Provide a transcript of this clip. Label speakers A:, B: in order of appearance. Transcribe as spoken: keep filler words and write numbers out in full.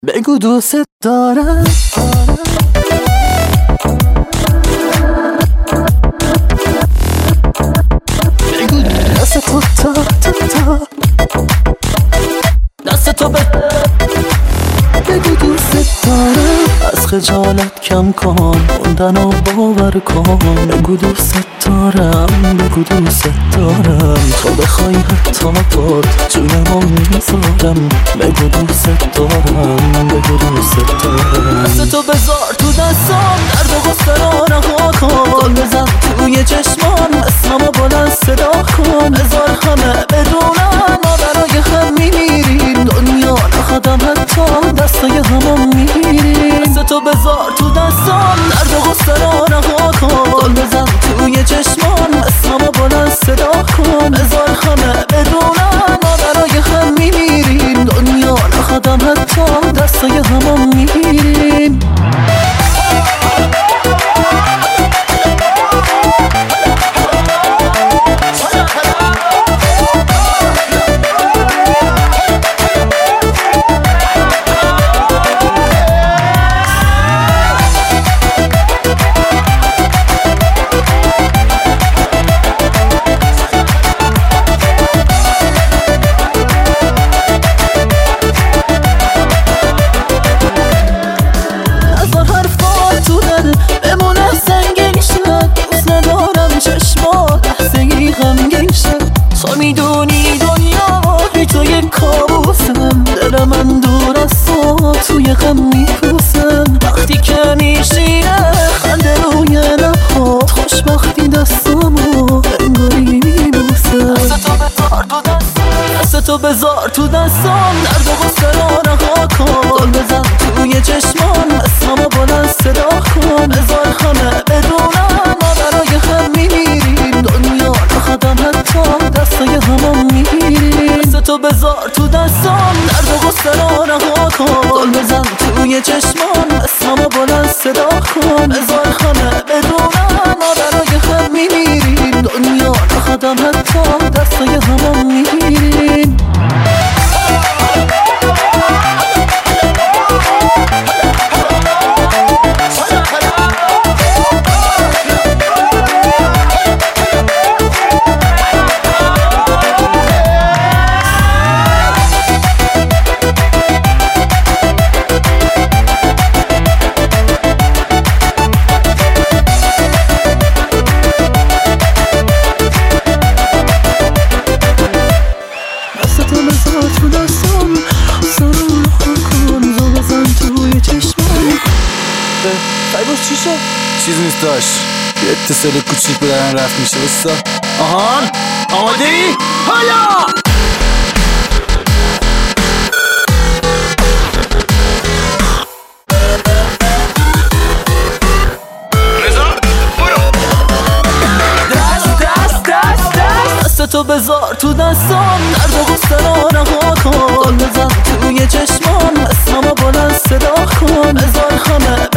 A: بگو دوست دارم. بگو دست تو تا تا تا دست تو به بگو دوست دارم. از خجالت کم کن، موندن و باور کن. بگو دوست دارم، بگو دوست دارم. تو بخوای حتی پاد جونمو میذارم. بگو دوست دارم، بگو دوست دارم. دست تو بذار تو دستام، درد و غصه رو رها کن. گل بزن توی چشمان، اسممو بلند صدا کن. بذار همه بدونن ما برای هم میمیریم. دنیا نخوادم حتی دستای همو میگیریم. دست تو بذار تو دستام، درد و غصه رو رها کن. گل بزن توی چشمان، اسممو بلند صدا کن. بذار همه بدونن ما برای هم میمیریم. دنیا نخوادم حتی دستای همو میگیریم. تو میدونی دنیا بی تو یک کابوسم. دل من دور از تو توی غم میپوسم. وقتی که میشینه خنده روی لبهات، خوشبختی دستامو انگاری میبوسم. دست تو بذار تو دستام، دست تو بذار تو دستام. درد و غصه رو رها کن. گل بزن توی چشمان، اسممو بلند صدا کن. بذار همه بدونن ما برای هم میمیریم. دنیا نخوادم حتی دستای همو میگیریم. دست تو بذار تو دستام، درد و غصه رو رها کن. گل بزن توی چشمان، اسممو بلند صدا کن. بذار همه بدونن ما برای هم میمیریم. دنیا نخوادم حتی دستای همو میگیریم. تو دستم سرم کن. زو بزن توی چشمم.
B: فیباش چی شد؟
C: چیزی نیست داشت، یه اتصال کوچیک بدن رفت میشه. بستا آهان آماده ای؟ حالا
A: تو بذار تو دستام، درد و غصه رو رها کن. گل بزن توی چشمان، اسممو بلند صدا کن. بذار همه